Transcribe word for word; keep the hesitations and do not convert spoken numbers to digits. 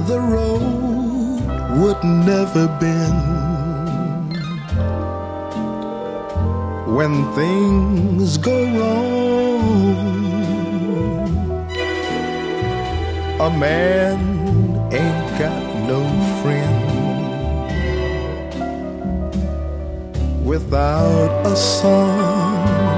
the road would never bend. When things go wrong, a man ain't got no friend without a song.